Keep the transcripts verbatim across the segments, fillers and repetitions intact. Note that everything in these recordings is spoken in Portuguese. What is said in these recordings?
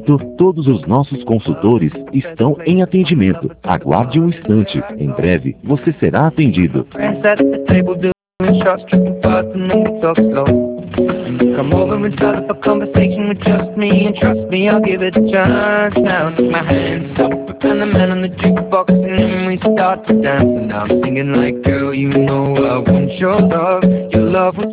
momento, todos os nossos consultores estão em atendimento. Aguarde um instante. Em breve, você será atendido. Come over and start up a conversation with just me, and trust me, I'll give it a chance. Now take my hands up and the man on the jukebox, and then we start to dance. And now I'm singing like, girl, you know I want your love, your love was...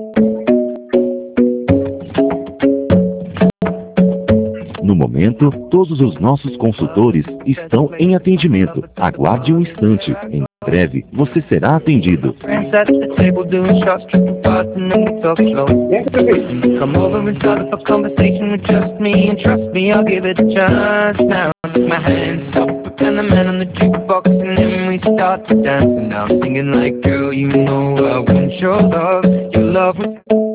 No momento, todos os nossos consultores estão em atendimento. Aguarde um instante. Em breve, você será atendido. Come over and start up a conversation with just me, and trust me, I'll give it a chance. Now take my hands up and the man on the jukebox, and then we start to dance. And now I'm singing like, girl, you know I want your love, your love was...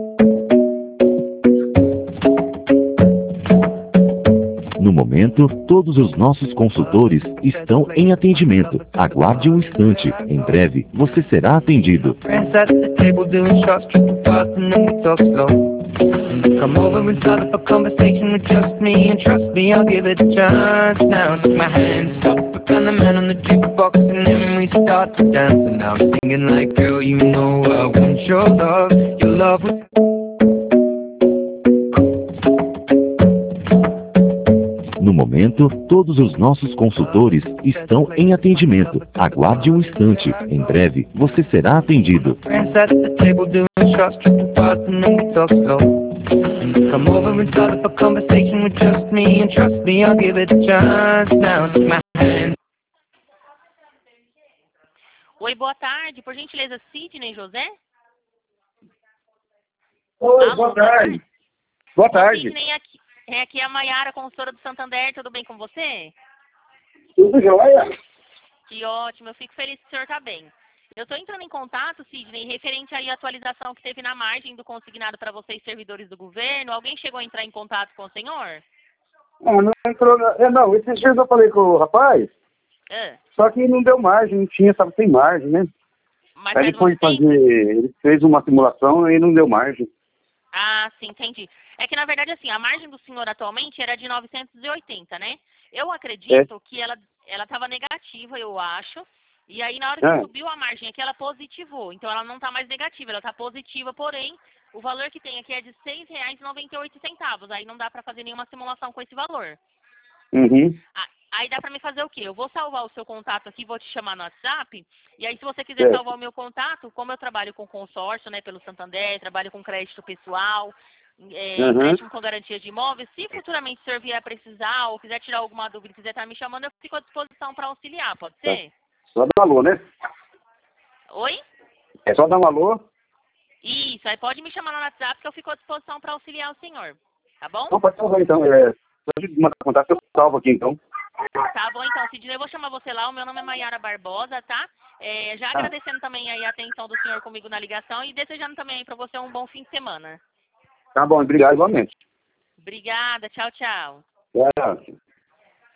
No momento, todos os nossos consultores estão em atendimento. Aguarde um instante. Em breve, você será atendido. Come over and start up a conversation with just me, and trust me, I'll give it a chance. Now take my hands up and the man on the jukebox, and then we start to dance. And now I'm singing like, girl, you know I want your love, your love was... No momento, todos os nossos consultores estão em atendimento. Aguarde um instante. Em breve, você será atendido. Come over and start up a conversation with just me, and trust me, I'll give it a chance. Now take my hand. Oi, boa tarde. Por gentileza, Sidney José? Oi, Alô, boa tarde. Boa tarde. Sidney, aqui, é aqui a Maiara, consultora do Santander. Tudo bem com você? Tudo jóia? Que ótimo. Eu fico feliz que o senhor está bem. Eu estou entrando em contato, Sidney, referente aí à atualização que teve na margem do consignado para vocês, servidores do governo. Alguém chegou a entrar em contato com o senhor? Não, não entrou. É, não, esses dias eu falei com o rapaz, Ah, só que não deu margem, não tinha, estava sem margem, né? mas Aí faz ele foi muito tempo? fazer, ele fez uma simulação e não deu margem. Ah, sim, entendi. É que, na verdade, assim, a margem do senhor atualmente era de novecentos e oitenta, né? Eu acredito É. que ela ela estava negativa, eu acho. E aí, na hora que Ah. subiu a margem aqui, ela positivou. Então, ela não está mais negativa, ela está positiva, porém, o valor que tem aqui é de seis reais e noventa e oito centavos. Aí não dá para fazer nenhuma simulação com esse valor. Uhum. Ah, aí dá para me fazer o quê? Eu vou salvar o seu contato aqui, vou te chamar no WhatsApp. E aí, se você quiser É. salvar o meu contato, como eu trabalho com consórcio, né, pelo Santander, trabalho com crédito pessoal, é, Uhum. empréstimo com garantia de imóveis, se futuramente o senhor vier a precisar ou quiser tirar alguma dúvida, quiser estar me chamando, eu fico à disposição para auxiliar, pode ser? Só dar um alô, né? Oi? É só dar um alô. Isso, aí pode me chamar no WhatsApp que eu fico à disposição para auxiliar o senhor, tá bom? Não, pode salvar então. É, pode mandar contato, eu salvo aqui então. Tá bom, então, Sidney, eu vou chamar você lá, o meu nome é Maiara Barbosa, tá? É, já Ah. agradecendo também aí a atenção do senhor comigo na ligação e desejando também para você um bom fim de semana. Tá bom, obrigado igualmente. Obrigada, tchau, tchau. Tchau.